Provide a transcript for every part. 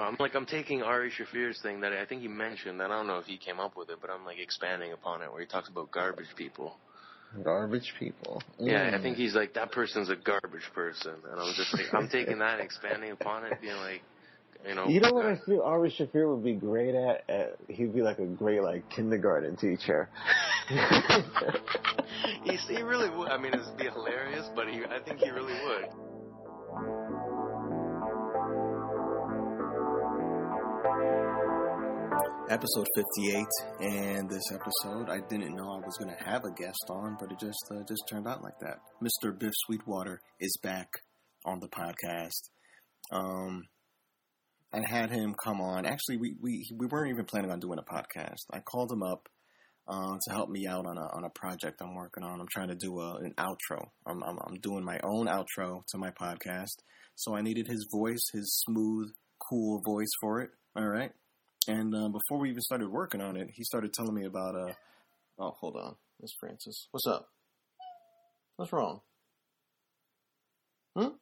I'm taking Ari Shafir's thing that I think he mentioned. I don't know if he came up with it, but I'm like expanding upon it where he talks about garbage people. Garbage people. Yeah, I think he's like, that person's a garbage person. And I'm just like, I'm taking that, expanding upon it, being like, you know. You know what I feel Ari Shafir would be great at? He'd be like a great, like, kindergarten teacher. He really would. I mean, it'd be hilarious, but I think he really would. Episode 58, and this episode, I didn't know I was going to have a guest on, but it just turned out like that. Mr. Biff Sweetwater is back on the podcast. I had him come on. Actually, we weren't even planning on doing a podcast. I called him up to help me out on a project I'm working on. I'm trying to do an outro. I'm doing my own outro to my podcast, so I needed his voice, his smooth, cool voice for it. All right. And before we even started working on it, he started telling me about oh, hold on. Miss Francis. What's up? What's wrong? Oh,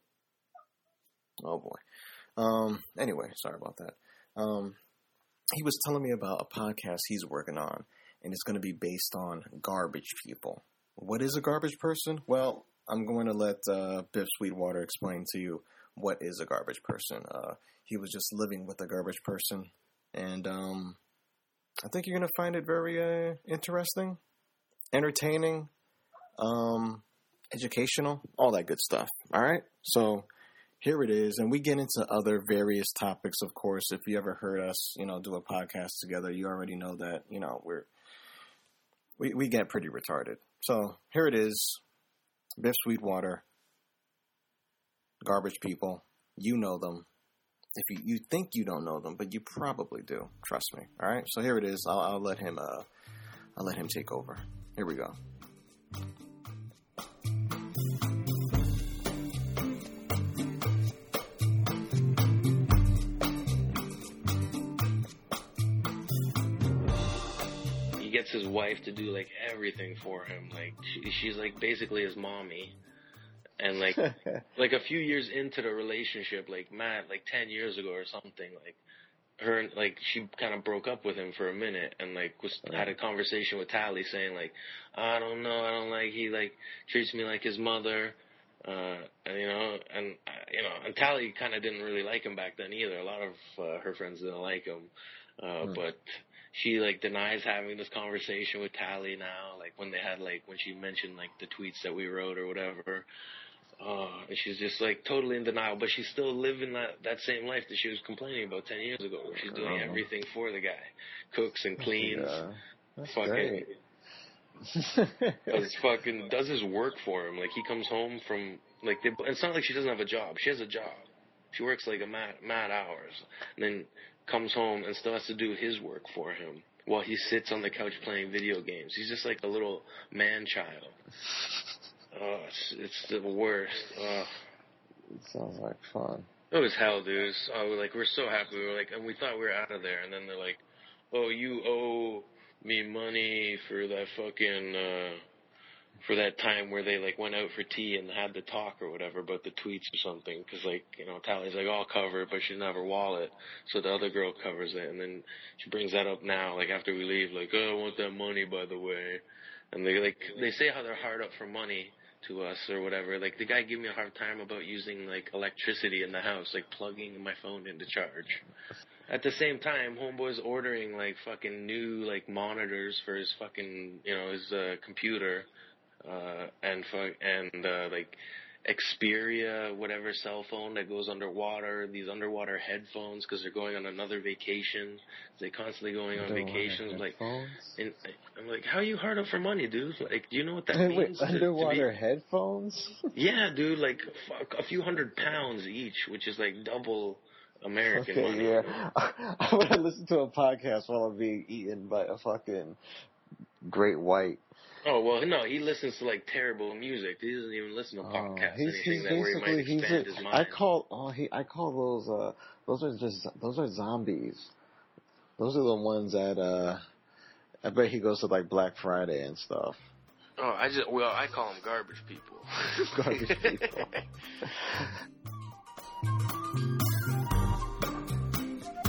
boy. Anyway, sorry about that. He was telling me about a podcast he's working on, and it's going to be based on garbage people. What is a garbage person? Well, I'm going to let Biff Sweetwater explain to you what is a garbage person. He was just living with a garbage person. And I think you're going to find it very interesting, entertaining, educational, all that good stuff. All right? So here it is. And we get into other various topics, of course. If you ever heard us, do a podcast together, you already know that, we get pretty retarded. So here it is. Biff Sweetwater, garbage people. You know them. If you think you don't know them, but you probably do. Trust me. All right. So here it is. I'll let him. I'll let him take over. Here we go. He gets his wife to do like everything for him. Like she's like basically his mommy. And, like a few years into the relationship, like, Matt, like, 10 years ago or something, she kind of broke up with him for a minute and, had a conversation with Tally saying, like, I don't know, he, treats me like his mother, and Tally kind of didn't really like him back then either. A lot of her friends didn't like him, but she, denies having this conversation with Tally now, when they had, when she mentioned, the tweets that we wrote or whatever. And she's just totally in denial, but she's still living that same life that she was complaining about 10 years ago, where she's doing everything for the guy, cooks and cleans, does his work for him. He comes home from it's not like she doesn't have a job. She has a job. She works mad hours, and then comes home and still has to do his work for him while he sits on the couch playing video games. He's just like a little man-child. Oh, it's the worst. It sounds like fun. It was hell, dude. We're so happy. We were and we thought we were out of there, and then they're like, oh, you owe me money for that fucking, for that time where they, went out for tea and had the talk or whatever about the tweets or something, because, Tally's I'll cover it, but she doesn't have her wallet, so the other girl covers it, and then she brings that up now, after we leave, oh, I want that money, by the way, and they say how they're hard up for money to us or whatever. The guy gave me a hard time about using, electricity in the house, plugging my phone into charge. At the same time, homeboy's ordering, fucking new, monitors for his fucking, his computer, and Xperia, whatever cell phone that goes underwater, these underwater headphones, because they're going on another vacation. They're constantly going on vacations. And I'm how are you hard up for money, dude? Do you know what that means? Wait, underwater headphones? Yeah, dude, a few £100 each, which is double American money. Yeah. I want to listen to a podcast while I'm being eaten by a fucking great white. Oh, well, no, he listens to, terrible music. He doesn't even listen to podcasts, anything that where he might expand his mind. I call those are zombies. Those are the ones that, I bet he goes to, Black Friday and stuff. Oh, I call them garbage people. Garbage people.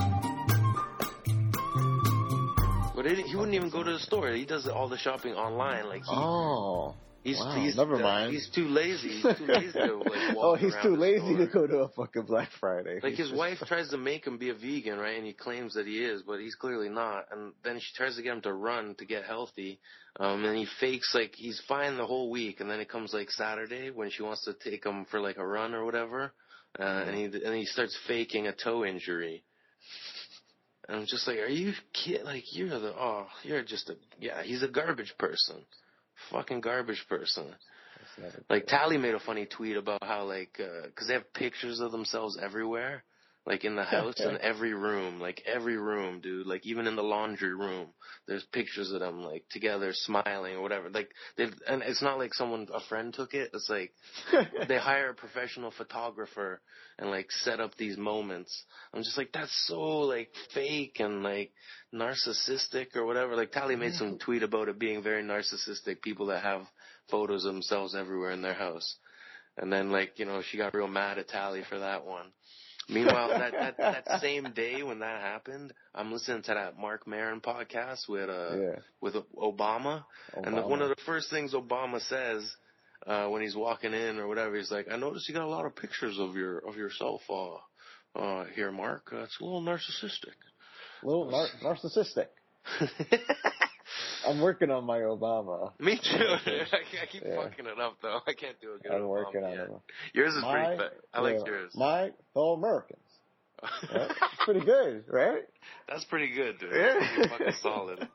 But he wouldn't even go to the store. He does all the shopping online. Like he's never mind. He's too lazy. He's too lazy to like walk he's around too the lazy store. to go to a fucking Black Friday. Like his wife tries to make him be a vegan, right? And he claims that he is, but he's clearly not. And then she tries to get him to run to get healthy. And he fakes like he's fine the whole week, and then it comes like Saturday when she wants to take him for like a run or whatever, and he starts faking a toe injury. And I'm just like, are you kidding? Like you're just he's a garbage person, fucking garbage person. Like Tally made a funny tweet about how like, cause they have pictures of themselves everywhere, like in the house in every room, dude. Like even in the laundry room, there's pictures of them like together smiling or whatever. Like and it's not like a friend took it. It's like they hire a professional photographer and like set up these moments. I'm just like, that's so like fake and like narcissistic or whatever. Like Tally made some tweet about it being very narcissistic, people that have photos of themselves everywhere in their house. And then like, she got real mad at Tally for that one. Meanwhile, that same day when that happened, I'm listening to that Mark Maron podcast with Obama. And one of the first things Obama says when he's walking in or whatever, he's like, I noticed you got a lot of pictures of yourself here, Mark. It's a little narcissistic. Narcissistic. I'm working on my Obama. Me too. I keep fucking it up, though. I can't do a good Obama. I'm working on it. Yours is pretty good. I like yours. My fellow Americans. Right? It's pretty good, right? That's pretty good, dude. That's pretty fucking solid.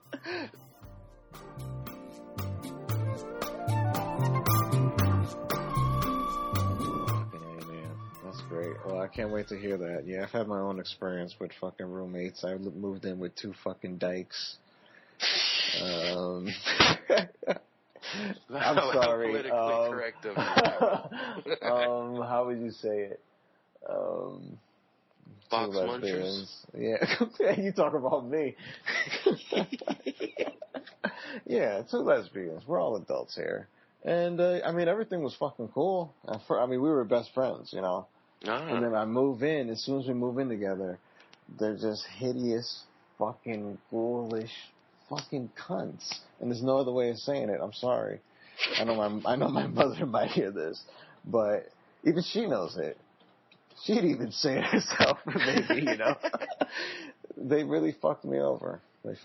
That's great. Well, I can't wait to hear that. Yeah, I've had my own experience with fucking roommates. I moved in with 2 fucking dykes. I'm sorry. Correct of how would you say it? Box munchers. Yeah, you talk about me. Yeah, 2 lesbians. We're all adults here, and everything was fucking cool. We were best friends, And then I move in. As soon as we move in together, they're just hideous, fucking ghoulish. Fucking cunts, and there's no other way of saying it. I'm sorry. I know my mother might hear this, but even she knows it. She'd even say it herself, maybe. They really fucked me over.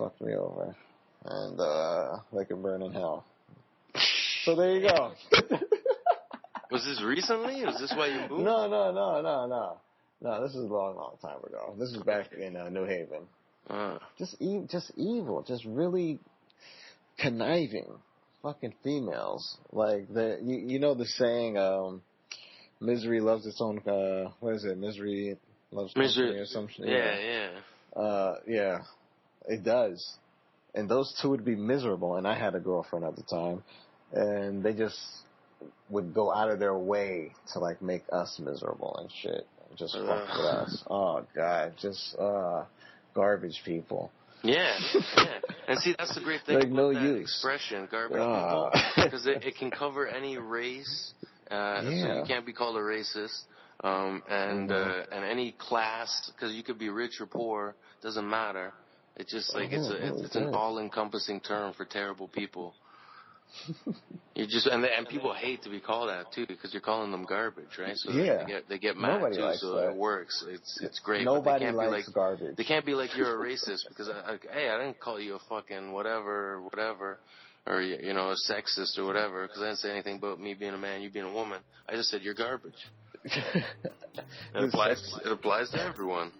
And they can burn in hell. So there you go. Was this recently? Was this why you moved? No. This is a long time ago. This is back in New Haven. Just evil, just really conniving fucking females. Like the saying, misery loves its own, what is it? Misery loves company or something. Yeah. It does. And those 2 would be miserable, and I had a girlfriend at the time, and they just would go out of their way to like make us miserable and shit. Just fuck with us. Oh God, just garbage people. Yeah. And see, that's the great thing about that expression, garbage people, because it can cover any race. So you can't be called a racist. And any class, because you could be rich or poor, doesn't matter. It's just like it's an all-encompassing term for terrible people. You just and people hate to be called that too because you're calling them garbage, right? So they get mad. Nobody too. So that. It works. It's great. Nobody but they can't likes be like, garbage. They can't be like you're a racist because hey, I didn't call you a fucking whatever, or a sexist or whatever because I didn't say anything about me being a man, you being a woman. I just said you're garbage. It applies to everyone.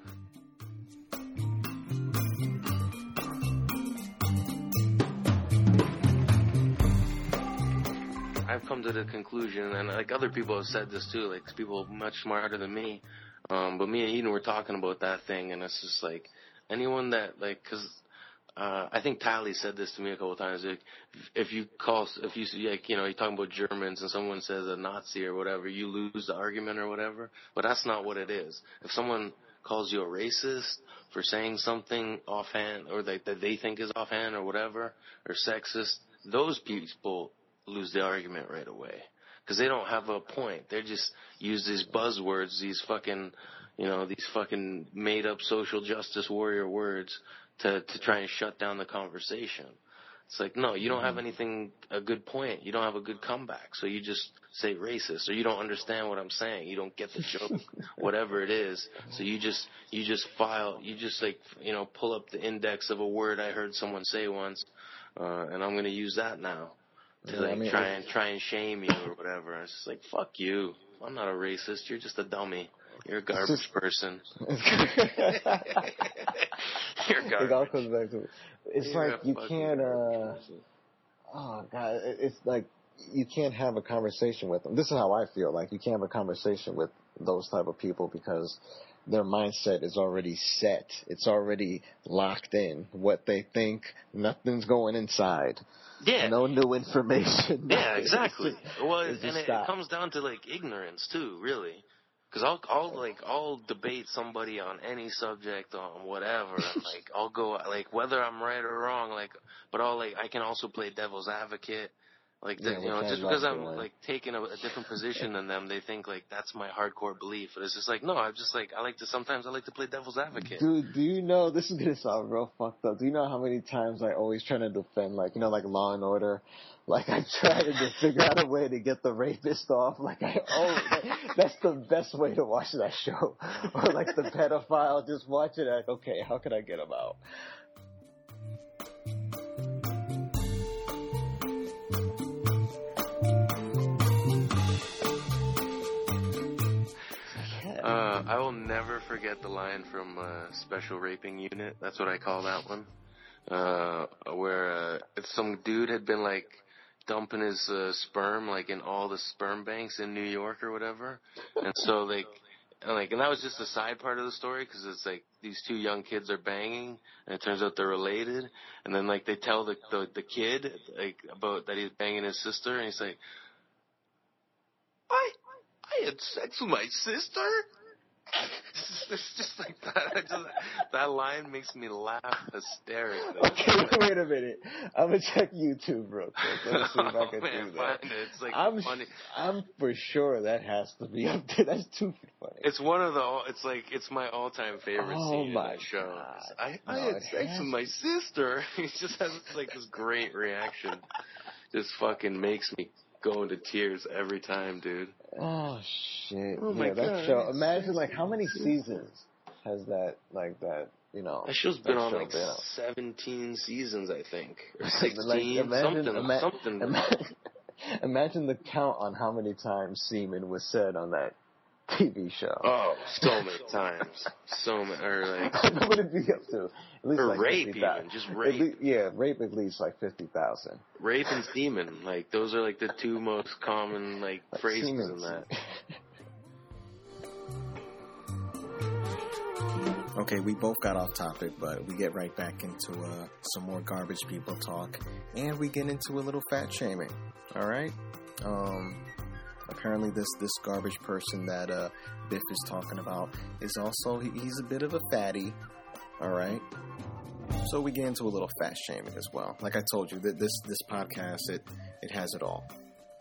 I've come to the conclusion, and like other people have said this too, like people much smarter than me, but me and Eden were talking about that thing, and it's just like anyone that like, because I think Tally said this to me a couple of times. Like, if you like, you're talking about Germans, and someone says a Nazi or whatever, you lose the argument or whatever. But that's not what it is. If someone calls you a racist for saying something offhand, or that they think is offhand or whatever, or sexist, those people lose the argument right away because they don't have a point. They just use these buzzwords, these fucking made up social justice warrior words to try and shut down the conversation. It's like, no, you don't have a good point. You don't have a good comeback. So you just say racist, or you don't understand what I'm saying. You don't get the joke, whatever it is. So you just like, pull up the index of a word I heard someone say once, and I'm going to use that now to try and shame you or whatever. It's just like, fuck you. I'm not a racist. You're just a dummy. You're a garbage person. You're garbage. It all comes back to it. It's like you can't, oh God, it's like you can't have a conversation with them. This is how I feel. Like you can't have a conversation with those type of people because their mindset is already set. It's already locked in. What they think, nothing's going inside. Yeah. No new information. Yeah, exactly. Well, and it comes down to like ignorance too, really. Because I'll debate somebody on any subject, on whatever, and like I'll go like whether I'm right or wrong, like, but I can also play devil's advocate, like just because I'm like taking a different position than them, they think like that's my hardcore belief. But it's just like, no, I like to play devil's advocate. Dude, do you know, this is gonna sound real fucked up. Do you know how many times I always try to defend like Law and Order? Like, I try to just figure out a way to get the rapist off. Like, that's the best way to watch that show. Or, like, the pedophile, just watch it like, okay, how can I get him out? I will never forget the line from Special Raping Unit. That's what I call that one. Where some dude had been, like, dumping his sperm like in all the sperm banks in New York or whatever, and so and that was just a side part of the story because it's like these two young kids are banging and it turns out they're related, and then like they tell the kid like about that he's banging his sister, and he's like, I had sex with my sister. It's just like that. That line makes me laugh hysterically. Okay, wait a minute. I'm gonna check YouTube real quick. Let's see if I can do that. It's like funny. I'm for sure that has to be up there. That's too funny. It's it's my all-time favorite scene in that show. I had sex with my sister. He just has like this great reaction. Just fucking makes me go into tears every time, dude. Oh shit! Oh my God, that show. Imagine like how many seasons has that? That show's been on like 17 seasons, I think, or 16. Imagine the count on how many times semen was said on that TV show. Oh, so many times. So many, or like. What would it be up to? At least or like rape 50, even, just rape. Rape at least like 50,000. Rape and semen, like those are like the two most common like phrases in that. Okay, we both got off topic, but we get right back into some more garbage people talk, and we get into a little fat shaming. All right. Apparently this garbage person that Biff is talking about is also, he's a bit of a fatty, all right? So we get into a little fat shaming as well. Like I told you, this podcast, it has it all.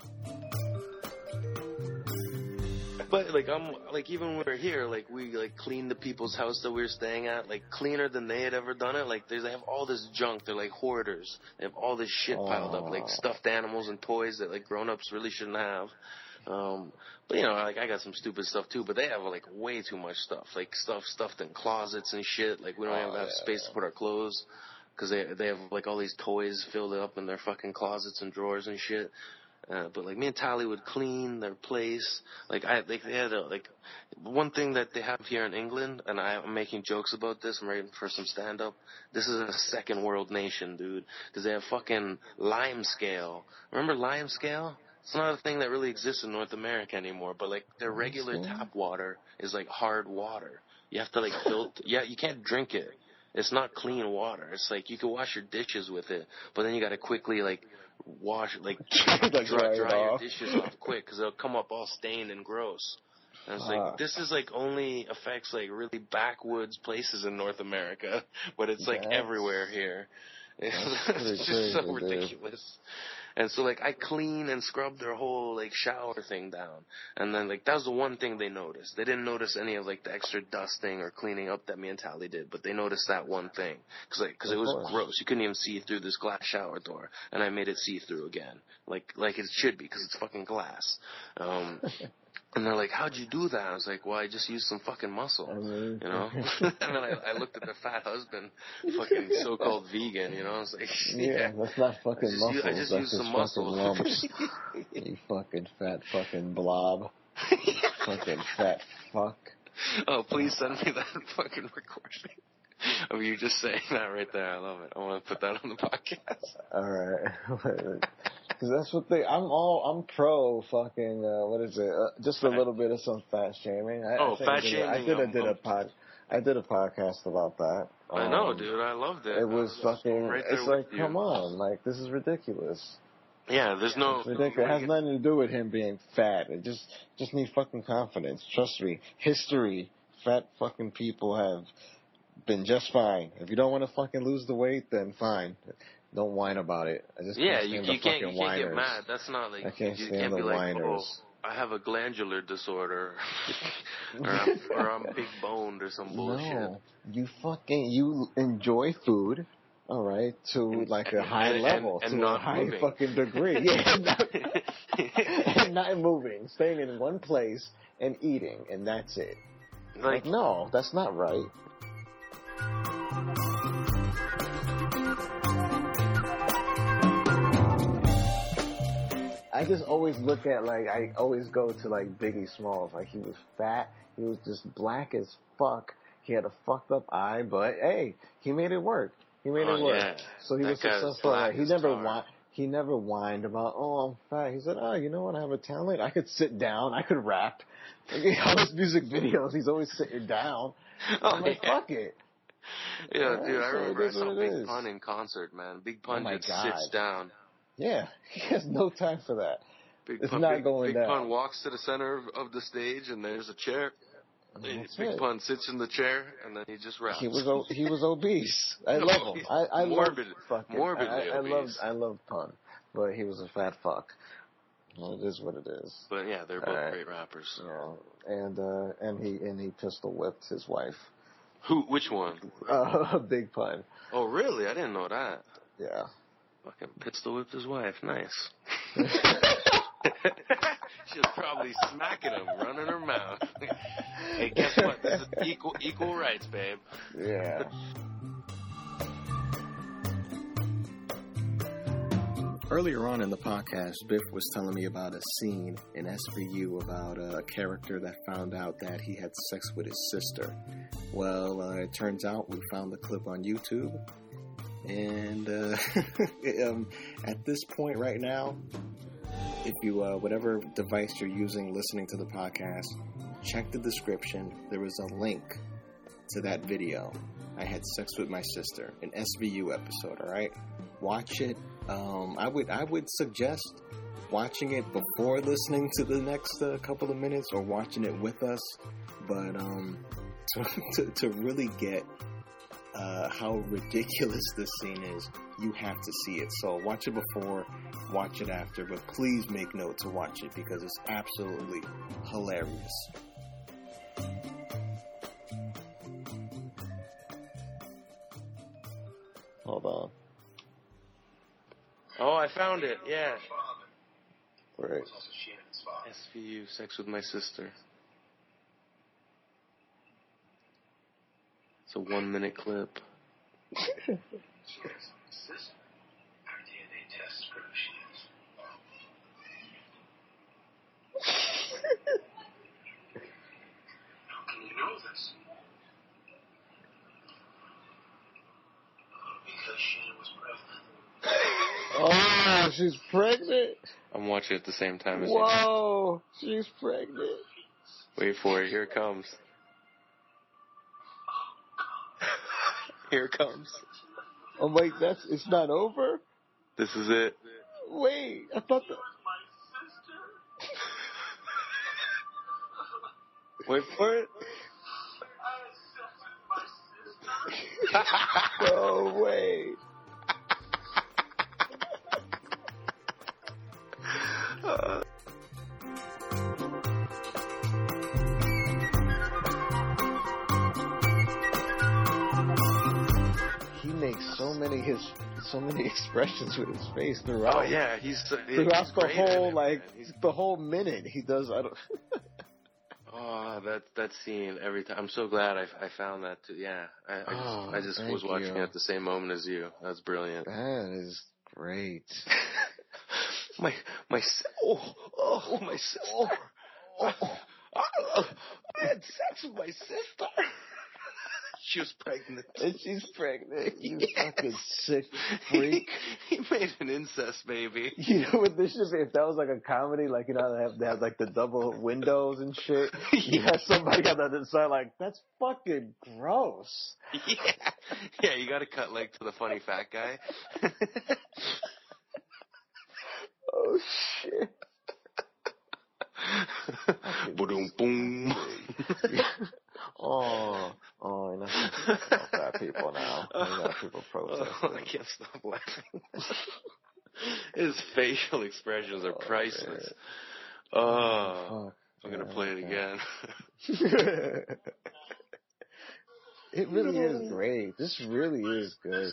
But like even when we were here, like we like cleaned the people's house that we were staying at, like cleaner than they had ever done it. Like they have all this junk. They're like hoarders. They have all this shit piled up, like stuffed animals and toys that like grown-ups really shouldn't have. But like I got some stupid stuff too, but they have like way too much stuff, like stuff stuffed in closets and shit. Like we don't even have space to put our clothes because they have like all these toys filled up in their fucking closets and drawers and shit. But like me and Tally would clean their place. Like they had one thing that they have here in England, and I'm making jokes about this. I'm writing for some stand up. This is a second world nation, dude, because they have fucking lime scale. Remember lime scale? It's not a thing that really exists in North America anymore, but like their regular tap water is like hard water. You have to like you can't drink it. It's not clean water. It's like you can wash your dishes with it, but then you got to quickly like wash, like dry your dishes off quick because they'll come up all stained and gross. And it's like, this is like only affects like really backwoods places in North America, but it's like everywhere here. It's just so ridiculous. And so, like, I clean and scrub their whole, like, shower thing down. And then, like, that was the one thing they noticed. They didn't notice any of, like, the extra dusting or cleaning up that me and Tally did. But they noticed that one thing. Because it was gross. You couldn't even see through this glass shower door. And I made it see-through again. Like it should be, because it's fucking glass. And they're like, how'd you do that? I was like, well, I just used some fucking muscle, you know? And then I looked at their fat husband, fucking so-called vegan, you know? I was like, yeah, that's not fucking muscle. I just used some muscle. You fucking fat fucking blob. Fucking fat fuck. Oh, please send me that fucking recording of you just saying that right there. I love it. I want to put that on the podcast. All right. Because that's what I'm pro fucking, what is it? Just a little bit of some fat shaming. Fat shaming. I did a podcast about that. I know, dude. I loved it. It was fucking, right it's like, come on. Like, this is ridiculous. Yeah, there's no... It's ridiculous. It has nothing to do with him being fat. It just need fucking confidence. Trust me. History, fat fucking people have been just fine. If you don't want to fucking lose the weight, then fine. Don't whine about it. I just can't stand the fucking whiners. Get mad. That's not like... I can't you stand can't the be like, whiners. I have a glandular disorder, or I'm big boned or some bullshit. No, you enjoy food, all right, to like a high level, and to not a high moving. fucking degree. Yeah, and not moving, staying in one place and eating, and that's it. Like no, that's not right. I just always look at, like, I always go to, like, Biggie Smalls. Like, he was fat. He was just black as fuck. He had a fucked up eye, but, hey, he made it work. He made it work. Yeah. So he was successful. He never whined about, oh, I'm fat. He said, oh, you know what? I have a talent. I could sit down. I could rap. Like, all his music videos, he's always sitting down. I'm like, fuck it. Yeah, dude, I remember I saw Big Pun in concert, man. Big Pun just sits down. Yeah, he has no time for that. Big Pun walks to the center of the stage, and there's a chair. Big Pun sits in the chair, and then he just raps. He was obese. I love him. I morbidly obese. I loved Pun, but he was a fat fuck. Well, it is what it is. But yeah, they're both great rappers. Yeah, and he pistol whipped his wife. Who? Which one? Big Pun. Oh, really? I didn't know that. Yeah. Fucking pistol whipped his wife. Nice. She was probably smacking him, running her mouth. Hey, guess what? This is equal rights, babe. Yeah. Earlier on in the podcast, Biff was telling me about a scene in SVU about a character that found out that he had sex with his sister. Well, it turns out we found the clip on YouTube. And at this point right now, if you, whatever device you're using listening to the podcast, check the description. There is a link to that video. I had sex with my sister, an SVU episode, all right? Watch it. I would suggest watching it before listening to the next couple of minutes, or watching it with us. But to really get how ridiculous this scene is, you have to see it. So watch it before, watch it after, but please make note to watch it because it's absolutely hilarious. Hold on. Oh, I found it. Yeah. Right. SVU, sex with my sister. It's a 1-minute clip. How can you know this? Because she was pregnant. Oh, she's pregnant? I'm watching it at the same time as you. Whoa, she's pregnant. Wait for it. Here it comes. Here it comes. Oh, wait, it's not over? This is it. Wait, I thought that... Wait for it. Oh, wait. makes so many expressions with his face throughout. Oh yeah, throughout the whole the whole minute he does. I don't. Oh, that scene every time. I'm so glad I found that too. Yeah, I just was watching it at the same moment as you. That's brilliant. That is great. my sister. I had sex with my sister. She was pregnant. And she's pregnant. You fucking sick freak. He made an incest baby. You know what this should be? If that was like a comedy, like, you know, they have like the double windows and shit. You have somebody on the other side like, that's fucking gross. Yeah, you gotta cut like to the funny fat guy. Oh shit. Boom, boom. Oh, you're not stop fat people now. You got people protesting. I can't stop laughing. His facial expressions are priceless. I'm gonna play it again. It really is great. This really is good.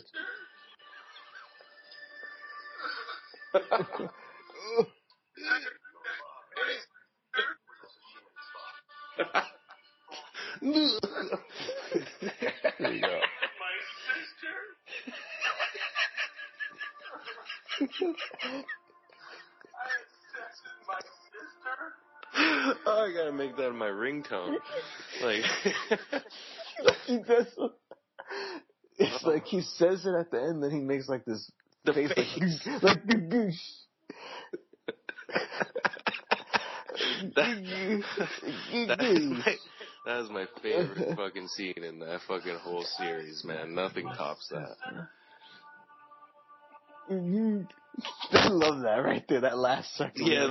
There you go. My sister? I had sex with my sister? Oh, I gotta make that my ringtone. Like, he does. It's like he says it at the end, then he makes like this face. Like the goose. That is my favorite fucking scene in that fucking whole series, man. Nothing tops that. I love that right there, that last second. Yeah,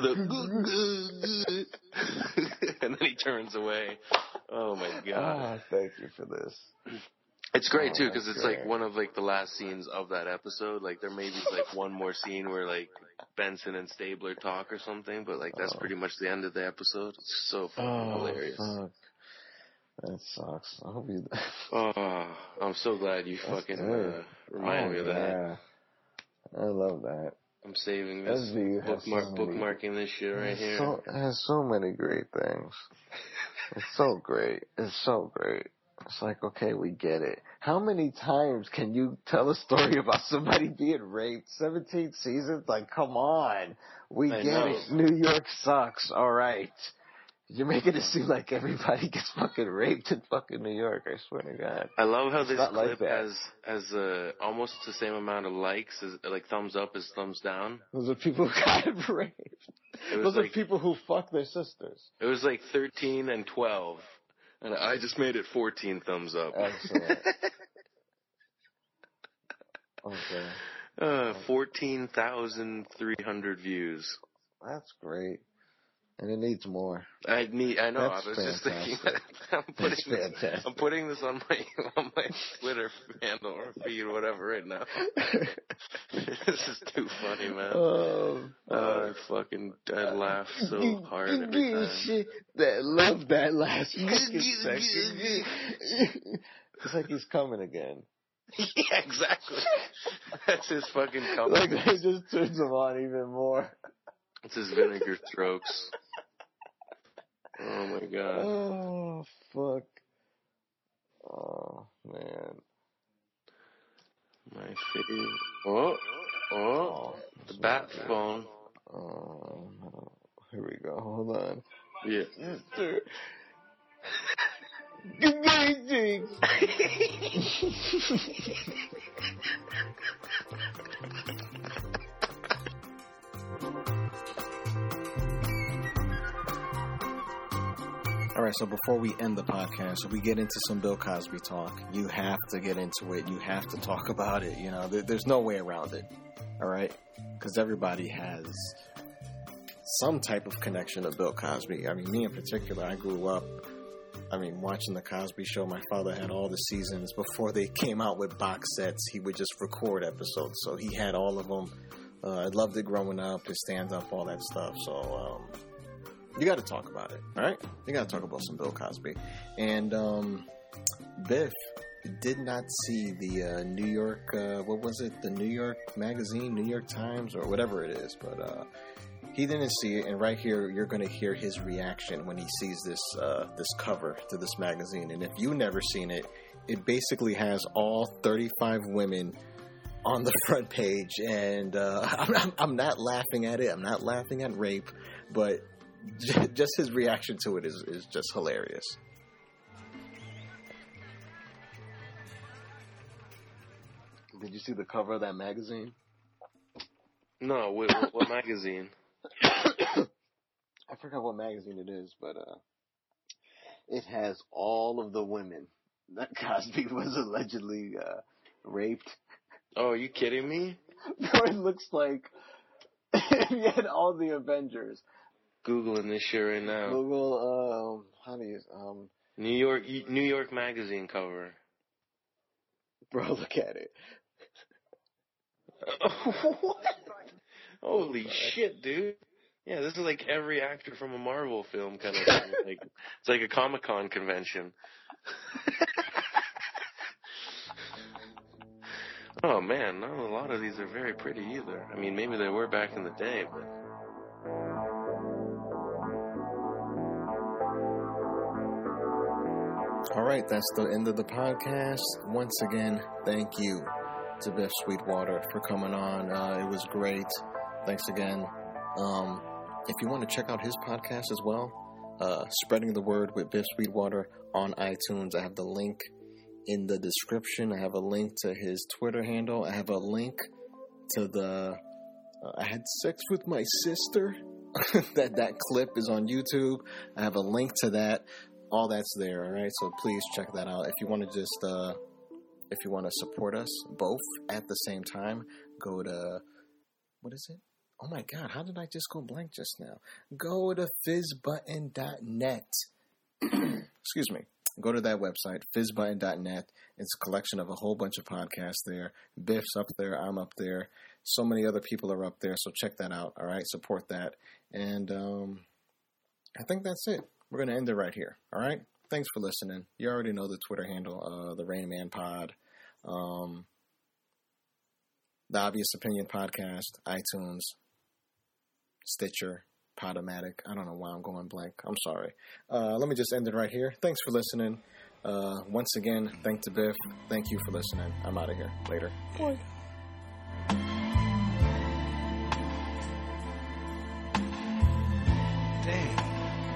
and then he turns away. Oh my god. Thank you for this. It's great too, because it's like one of like the last scenes of that episode. Like there may be like one more scene where like Benson and Stabler talk or something, but like that's pretty much the end of the episode. It's so fucking hilarious. Fuck. That sucks. I hope you. I'm so glad you fucking reminded me of that. Yeah. I love that. I'm saving this, bookmarking this shit right here. It has so many great things. It's so great. It's so great. It's like, okay, we get it. How many times can you tell a story about somebody being raped? 17 seasons? Like, come on. We get it. New York sucks. All right. You're making it seem like everybody gets fucking raped in fucking New York. I swear to God. I love how this clip has almost the same amount of likes as like thumbs up as thumbs down. Those are people who got raped. Those are people who fuck their sisters. It was like 13 and 12. And I just made it 14 thumbs up. Excellent. Okay. 14,300 views. That's great. And it needs more. I know. That's I was just thinking that I'm putting this on my Twitter handle or feed or whatever right now. This is too funny, man. I laugh so hard every time. Love that last fucking section. It's like he's coming again. Yeah, exactly. That's his fucking coming. Like that just turns him on even more. It's his vinegar strokes. Oh my god. Oh fuck. Oh man. My favorite. Oh, the bat phone. Oh, here we go. Hold on. Yeah. Amazing. All right, so before we end the podcast, we get into some Bill Cosby talk. You have to get into it. You have to talk about it. You know, there's no way around it. All right? Because everybody has some type of connection to Bill Cosby. I mean, me in particular, I grew up, watching The Cosby Show. My father had all the seasons. Before they came out with box sets, he would just record episodes. So he had all of them. I loved it growing up, his stand-up, all that stuff. So, you got to talk about it, all right? You got to talk about some Bill Cosby. And Biff did not see the New York, what was it? The New York Magazine, New York Times, or whatever it is. But he didn't see it. And right here, you're going to hear his reaction when he sees this this cover to this magazine. And if you've never seen it, it basically has all 35 women on the front page. And I'm not laughing at it. I'm not laughing at rape. But just his reaction to it is just hilarious. Did you see the cover of that magazine? No, what magazine? I forgot what magazine it is, but it has all of the women that Cosby was allegedly raped. Oh, are you kidding me? It looks like he had all the Avengers. Googling this shit right now. Google, how do you, New York Magazine cover. Bro, look at it. What? Holy shit, dude. Yeah, this is like every actor from a Marvel film kind of thing. Like, it's like a Comic-Con convention. Oh, man, not a lot of these are very pretty either. I mean, maybe they were back in the day, but... All right, that's the end of the podcast. Once again, thank you to Biff Sweetwater for coming on. It was great. Thanks again. If you want to check out his podcast as well, Spreading the Word with Biff Sweetwater on iTunes. I have the link in the description. I have a link to his Twitter handle. I have a link to the I had sex with my sister. that clip is on YouTube. I have a link to that. All that's there, all right? So please check that out. If you want to just, if you want to support us both at the same time, go to, what is it? Oh my God, how did I just go blank just now? Go to fizzbutton.net. Excuse me. Go to that website, fizzbutton.net. It's a collection of a whole bunch of podcasts there. Biff's up there. I'm up there. So many other people are up there. So check that out, all right? Support that. And I think that's it. We're going to end it right here. All right. Thanks for listening. You already know the Twitter handle, the Rain Man Pod, the Obvious Opinion Podcast, iTunes, Stitcher, Podomatic. I don't know why I'm going blank. I'm sorry. Let me just end it right here. Thanks for listening. Once again, thank to Biff. Thank you for listening. I'm out of here. Later. Bye. Damn.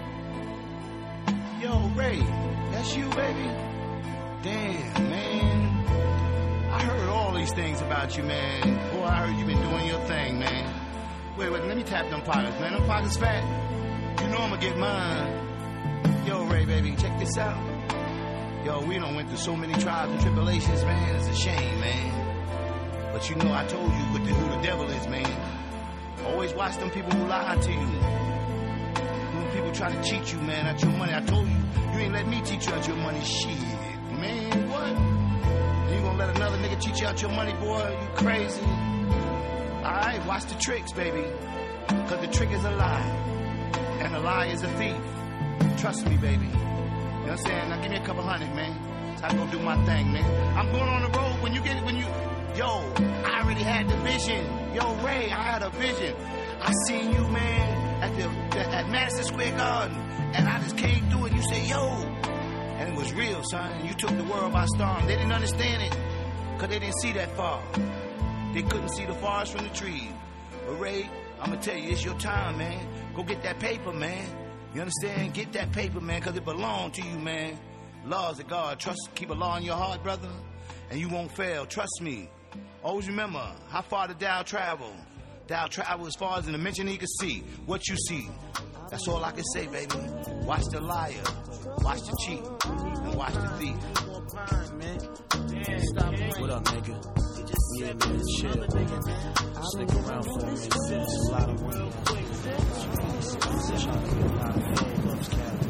Yo, Ray, that's you, baby? Damn, man. I heard all these things about you, man. Boy, I heard you been doing your thing, man. Wait, let me tap them pockets, man. Them pockets fat. You know I'm gonna get mine. Yo, Ray, baby, check this out. Yo, we done went through so many trials and tribulations, man. It's a shame, man. But you know, I told you who the devil is, man. Always watch them people who lie to you. People try to cheat you, man, out your money. I told you, you ain't let me cheat you out your money. Shit, man, what? You gonna let another nigga cheat you out your money, boy? You crazy? Alright, watch the tricks, baby. Cause the trick is a lie. And a lie is a thief. Trust me, baby. You know what I'm saying? Now give me a couple $100, man. So I go do my thing, man. I'm going on the road when you... Yo, I already had the vision. Yo, Ray, I had a vision. I seen you, man, at Madison Square Garden, and I just came through and you said, yo, and it was real, son, and you took the world by storm. They didn't understand it, because they didn't see that far. They couldn't see the forest from the trees. But Ray, I'm going to tell you, it's your time, man. Go get that paper, man. You understand? Get that paper, man, because it belongs to you, man. Laws of God. Trust, keep a law in your heart, brother, and you won't fail. Trust me. Always remember, how far did thou travel? Thou travel as far as in the dimension he could see. What you see. That's all I can say, baby. Watch the liar. Watch the cheat. And watch the thief. What up, nigga? Yeah, man, chill. Stick around for me. There's a lot of women. Trying to get a lot of fans, cat.